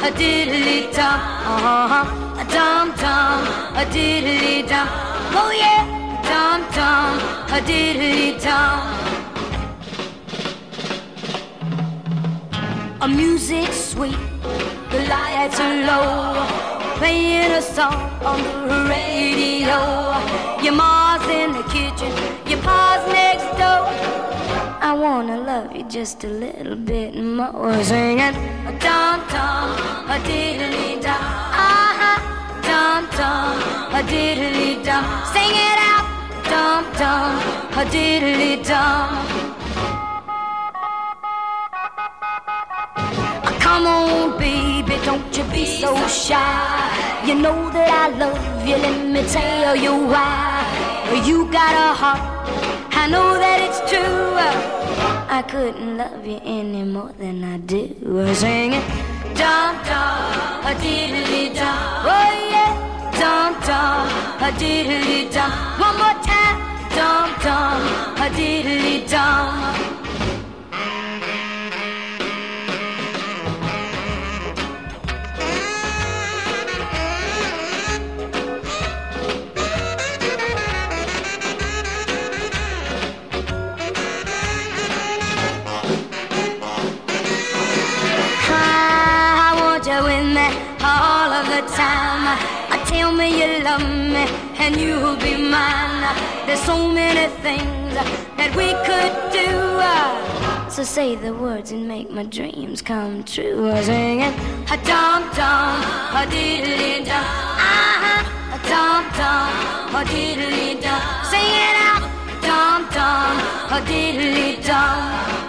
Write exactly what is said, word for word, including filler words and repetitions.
a diddly dum, uh-huh, a dum dum, a diddly dum. Oh yeah, dum dum, a diddly dum. A music sweet, the lights are low, playing a song on the radio. Your ma's in the kitchen, your pa's next door. I wanna love you just a little bit more. Singing a dum dum, a diddly dum, uh-huh, dum dum, a diddly dum. Sing it out, dum dum, a diddly dum. Come on, baby, don't you be so shy. You know that I love you, let me tell you why. You got a heart, I know that it's true. I couldn't love you any more than I do. Singing dum dum, a diddly dum. Oh yeah, dum dum, a diddly dum. One more time, dum dum, a diddly dum. All of the time, uh, tell me you love me and you'll be mine. There's so many things that we could do, uh, so say the words and make my dreams come true. Singing a dum dum, a diddly dum, uh-huh, a dum dum, a diddly dum. Sing it out, dum dum, a diddly dum.